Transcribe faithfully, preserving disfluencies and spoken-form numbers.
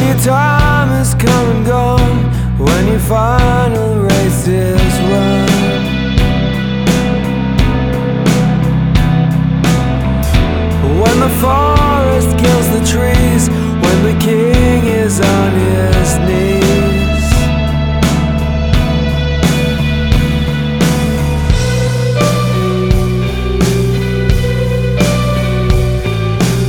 your time has come and gone, when your final race is run. When the forest kills the trees, when the kids